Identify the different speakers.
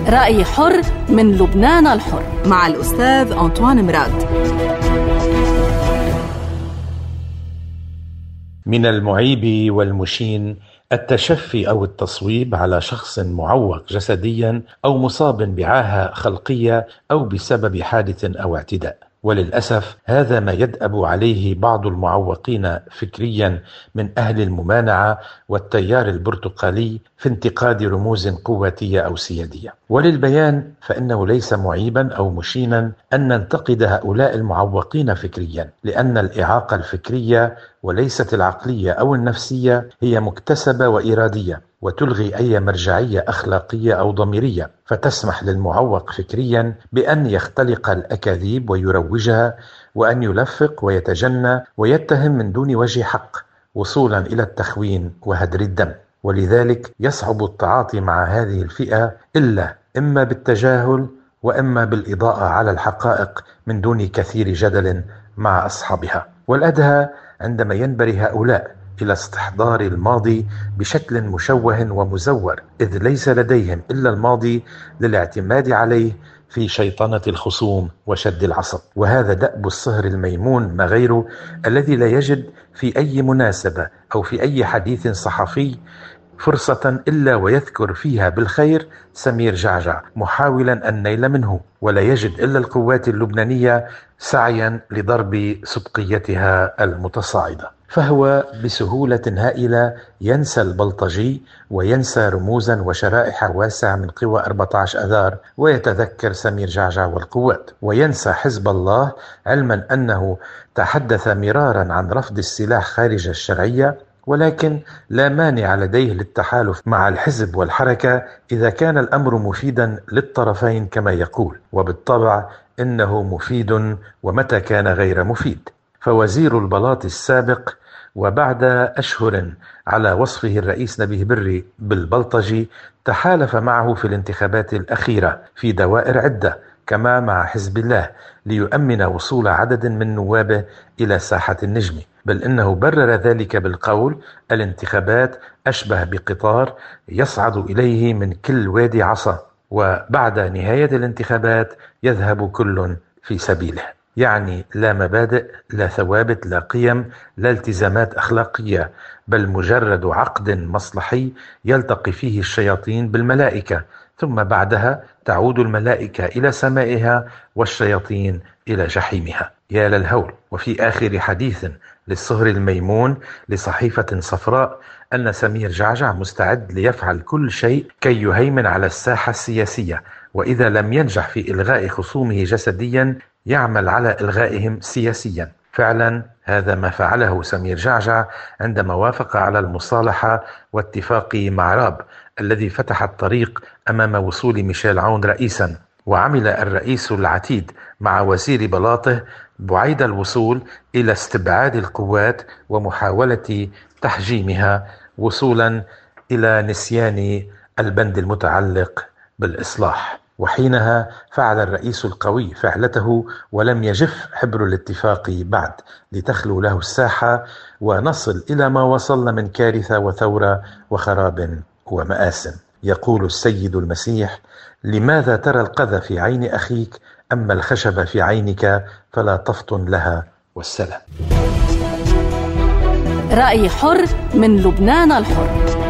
Speaker 1: رأي حر من لبنان الحر
Speaker 2: مع الأستاذ أنطوان مراد.
Speaker 3: من المعيب والمشين التشفي أو التصويب على شخص معوق جسديا أو مصاب بعاهة خلقية أو بسبب حادث أو اعتداء، وللأسف هذا ما يدأب عليه بعض المعوقين فكريا من أهل الممانعة والتيار البرتقالي في انتقاد رموز قواتية أو سيادية. وللبيان فإنه ليس معيبا أو مشينا أن ننتقد هؤلاء المعوقين فكريا، لأن الإعاقة الفكرية وليست العقلية أو النفسية هي مكتسبة وإرادية، وتلغي أي مرجعية أخلاقية أو ضميرية، فتسمح للمعوق فكريا بأن يختلق الأكاذيب ويروجها، وأن يلفق ويتجنى ويتهم من دون وجه حق، وصولا إلى التخوين وهدر الدم. ولذلك يصعب التعاطي مع هذه الفئة إلا إما بالتجاهل وإما بالإضاءة على الحقائق من دون كثير جدل مع أصحابها. والأدهى عندما ينبري هؤلاء إلى استحضار الماضي بشكل مشوه ومزور، إذ ليس لديهم إلا الماضي للاعتماد عليه في شيطنة الخصوم وشد العصب. وهذا دأب الصهر الميمون ما غيره، الذي لا يجد في أي مناسبة أو في أي حديث صحفي فرصة إلا ويذكر فيها بالخير سمير جعجع، محاولا النيل منه، ولا يجد إلا القوات اللبنانية سعيا لضرب سبقيتها المتصاعدة. فهو بسهولة هائلة ينسى البلطجي وينسى رموزا وشرائح واسعة من قوى 14 أذار، ويتذكر سمير جعجع والقوات، وينسى حزب الله، علما أنه تحدث مرارا عن رفض السلاح خارج الشرعية، ولكن لا مانع لديه للتحالف مع الحزب والحركة إذا كان الأمر مفيدا للطرفين كما يقول، وبالطبع إنه مفيد ومتى كان غير مفيد. فوزير البلاط السابق وبعد أشهر على وصفه الرئيس نبيه بري بالبلطجي تحالف معه في الانتخابات الأخيرة في دوائر عدة كما مع حزب الله ليؤمن وصول عدد من نوابه إلى ساحة النجم، بل إنه برر ذلك بالقول: الانتخابات أشبه بقطار يصعد إليه من كل وادي عصا، وبعد نهاية الانتخابات يذهب كل في سبيله. يعني لا مبادئ، لا ثوابت، لا قيم، لا التزامات أخلاقية، بل مجرد عقد مصلحي يلتقي فيه الشياطين بالملائكة، ثم بعدها تعود الملائكة إلى سمائها والشياطين إلى جحيمها. يا للهول. وفي آخر حديث للصهر الميمون لصحيفة صفراء أن سمير جعجع مستعد ليفعل كل شيء كي يهيمن على الساحة السياسية، وإذا لم ينجح في إلغاء خصومه جسديا يعمل على إلغائهم سياسيا. فعلا هذا ما فعله سمير جعجع عندما وافق على المصالحة واتفاق مع راب الذي فتح الطريق أمام وصول ميشيل عون رئيسا، وعمل الرئيس العتيد مع وزير بلاطه بعيد الوصول إلى استبعاد القوات ومحاولة تحجيمها وصولا إلى نسيان البند المتعلق بالإصلاح. وحينها فعل الرئيس القوي فعلته ولم يجف حبر الاتفاق بعد لتخلو له الساحة، ونصل إلى ما وصلنا من كارثة وثورة وخراب ومآسٍ. يقول السيد المسيح: لماذا ترى القذى في عين أخيك أما الخشب في عينك فلا تفطن لها، والسلام.
Speaker 1: رأي حر من لبنان الحر.